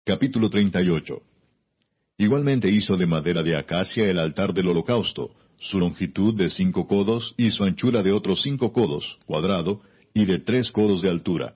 Capítulo 38. Igualmente hizo de madera de acacia el altar del holocausto, su longitud de 5 codos y su anchura de otros 5 codos, cuadrado, y de 3 codos de altura.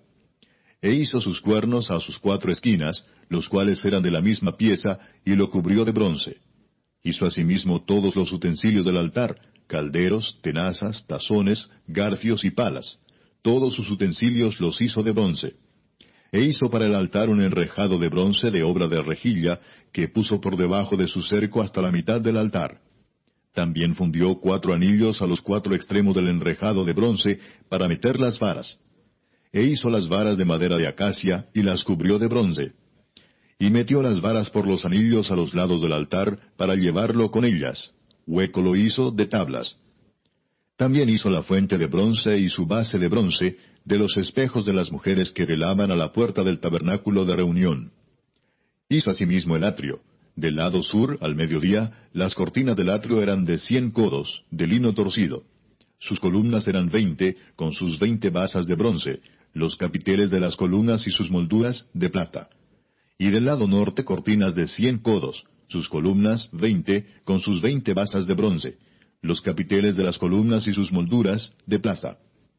E hizo sus cuernos a sus 4 esquinas, los cuales eran de la misma pieza, y lo cubrió de bronce. Hizo asimismo todos los utensilios del altar, calderos, tenazas, tazones, garfios y palas. Todos sus utensilios los hizo de bronce. E hizo para el altar un enrejado de bronce de obra de rejilla, que puso por debajo de su cerco hasta la mitad del altar. También fundió 4 anillos a los 4 extremos del enrejado de bronce para meter las varas. E hizo las varas de madera de acacia, y las cubrió de bronce. Y metió las varas por los anillos a los lados del altar, para llevarlo con ellas. Hueco lo hizo de tablas. También hizo la fuente de bronce y su base de bronce, de los espejos de las mujeres que velaban a la puerta del tabernáculo de reunión. Hizo asimismo el atrio. Del lado sur, al mediodía, las cortinas del atrio eran de 100 codos, de lino torcido. Sus columnas eran 20, con sus 20 basas de bronce, los capiteles de las columnas y sus molduras de plata. Y del lado norte cortinas de 100 codos, sus columnas 20, con sus 20 basas de bronce, los capiteles de las columnas y sus molduras de plata.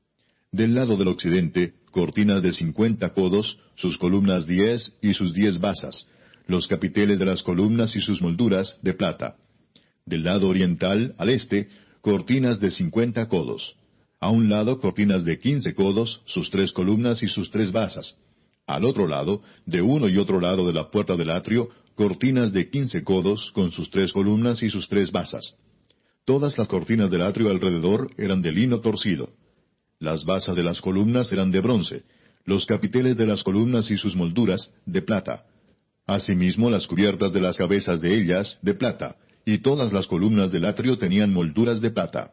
Del lado del occidente, cortinas de 50 codos, sus columnas 10 y sus 10 basas, los capiteles de las columnas y sus molduras de plata. Del lado oriental, al este, cortinas de 50 codos. A un lado, cortinas de 15 codos, sus 3 columnas y sus 3 basas. Al otro lado, de uno y otro lado de la puerta del atrio, cortinas de 15 codos, con sus 3 columnas y sus 3 basas. Todas las cortinas del atrio alrededor eran de lino torcido. Las basas de las columnas eran de bronce, los capiteles de las columnas y sus molduras de plata. Asimismo las cubiertas de las cabezas de ellas de plata, y todas las columnas del atrio tenían molduras de plata.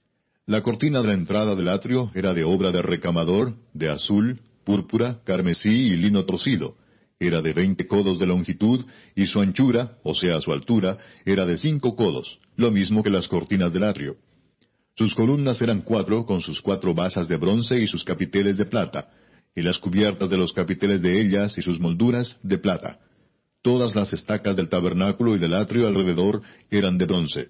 La cortina de la entrada del atrio era de obra de recamador, de azul, púrpura, carmesí y lino torcido. Era de 20 codos de longitud, y su anchura, o sea su altura, era de 5 codos, lo mismo que las cortinas del atrio. Sus columnas eran 4, con sus 4 basas de bronce y sus capiteles de plata, y las cubiertas de los capiteles de ellas y sus molduras de plata. Todas las estacas del tabernáculo y del atrio alrededor eran de bronce.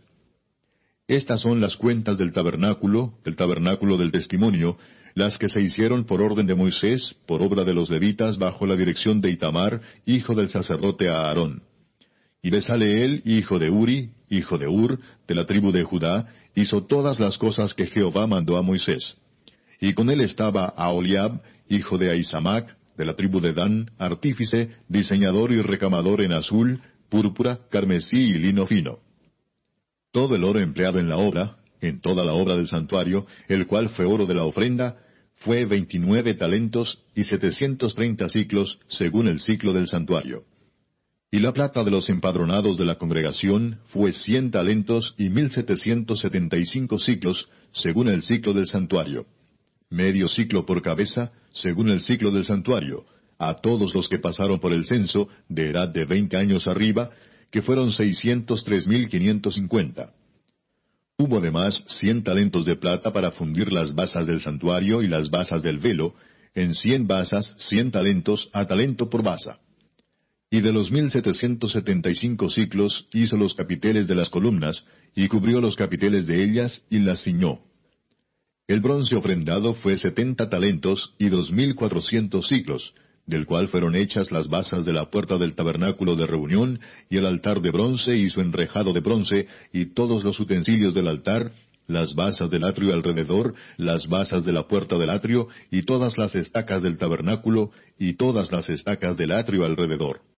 Estas son las cuentas del tabernáculo del testimonio, las que se hicieron por orden de Moisés, por obra de los levitas, bajo la dirección de Itamar, hijo del sacerdote Aarón. Y Besaleel, hijo de Uri, hijo de Ur, de la tribu de Judá, hizo todas las cosas que Jehová mandó a Moisés. Y con él estaba Aholiab, hijo de Ahisamac, de la tribu de Dan, artífice, diseñador y recamador en azul, púrpura, carmesí y lino fino. Todo el oro empleado en la obra, en toda la obra del santuario, el cual fue oro de la ofrenda, fue 29 talentos y 730 siclos, según el siclo del santuario. Y la plata de los empadronados de la congregación fue 100 talentos y 1775 siclos, según el siclo del santuario. Medio siclo por cabeza, según el siclo del santuario, a todos los que pasaron por el censo, de edad de 20 años arriba, que fueron 603,550. Hubo además 100 talentos de plata para fundir las basas del santuario y las basas del velo, en 100 basas 100 talentos a talento por basa. Y de los 1775 siclos hizo los capiteles de las columnas, y cubrió los capiteles de ellas, y las ciñó. El bronce ofrendado fue 70 talentos y 2,400 siclos, del cual fueron hechas las basas de la puerta del tabernáculo de reunión, y el altar de bronce y su enrejado de bronce, y todos los utensilios del altar, las basas del atrio alrededor, las basas de la puerta del atrio, y todas las estacas del tabernáculo, y todas las estacas del atrio alrededor.